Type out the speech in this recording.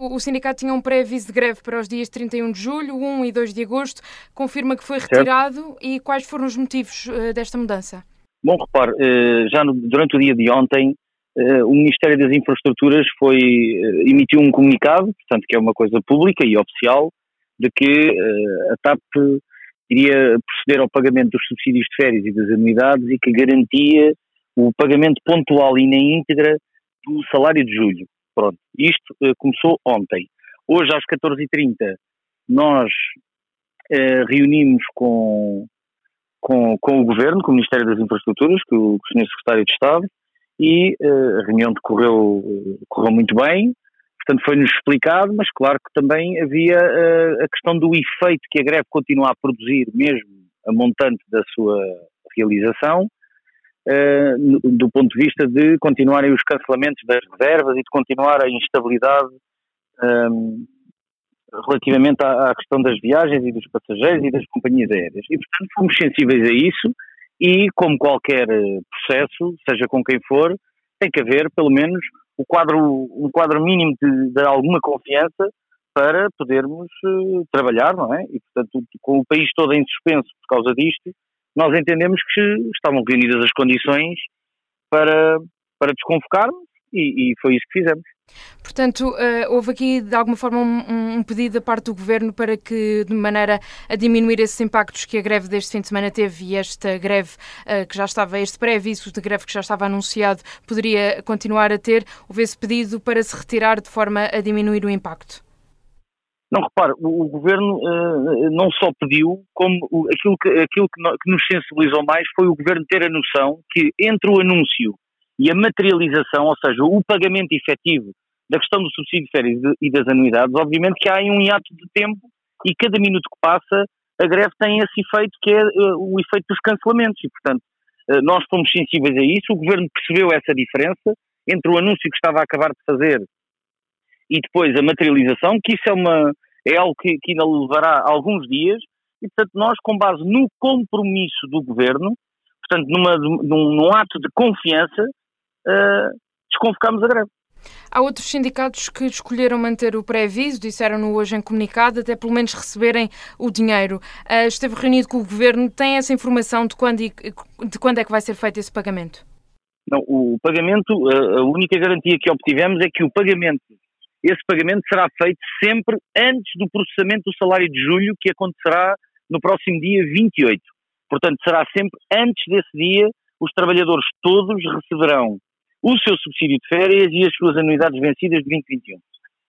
O sindicato tinha um pré-aviso de greve para os dias 31 de julho, 1 e 2 de agosto. Confirma que foi retirado. Certo? E quais foram os motivos desta mudança? Bom, repare, durante o dia de ontem, o Ministério das Infraestruturas emitiu um comunicado, portanto que é uma coisa pública e oficial, de que a TAP iria proceder ao pagamento dos subsídios de férias e das anuidades e que garantia o pagamento pontual e na íntegra do salário de julho. Pronto, isto começou ontem. Hoje às 14h30 nós reunimos com o Governo, com o Ministério das Infraestruturas, com o Sr. Secretário de Estado, e a reunião correu muito bem, portanto foi-nos explicado, mas claro que também havia a questão do efeito que a greve continua a produzir, mesmo a montante da sua realização, do ponto de vista de continuarem os cancelamentos das reservas e de continuar a instabilidade relativamente à questão das viagens e dos passageiros e das companhias aéreas. E, portanto, fomos sensíveis a isso e, como qualquer processo, seja com quem for, tem que haver, pelo menos, um quadro mínimo de alguma confiança para podermos trabalhar, não é? E, portanto, com o país todo em suspenso por causa disto, nós entendemos que estavam reunidas as condições para desconvocarmos e foi isso que fizemos. Portanto, houve aqui de alguma forma um pedido da parte do Governo para que, de maneira a diminuir esses impactos que a greve deste fim de semana teve e esta greve que já estava, este pré-aviso de greve que já estava anunciado, poderia continuar a ter, houve esse pedido para se retirar de forma a diminuir o impacto? Não, repare, o Governo não só pediu, como aquilo que nos sensibilizou mais foi o Governo ter a noção que entre o anúncio e a materialização, ou seja, o pagamento efetivo da questão do subsídio de férias e das anuidades, obviamente que há aí um hiato de tempo e cada minuto que passa a greve tem esse efeito que é o efeito dos cancelamentos e, portanto, nós fomos sensíveis a isso, o Governo percebeu essa diferença entre o anúncio que estava a acabar de fazer e depois a materialização, que isso é algo que ainda levará alguns dias e, portanto, nós, com base no compromisso do Governo, portanto, num ato de confiança, desconvocámos a greve. Há outros sindicatos que escolheram manter o pré-aviso, disseram-no hoje em comunicado, até pelo menos receberem o dinheiro. Esteve reunido com o Governo, tem essa informação de quando é que vai ser feito esse pagamento? Não, o pagamento, a única garantia que obtivemos é que esse pagamento será feito sempre antes do processamento do salário de julho, que acontecerá no próximo dia 28. Portanto, será sempre antes desse dia, os trabalhadores todos receberão o seu subsídio de férias e as suas anuidades vencidas de 2021.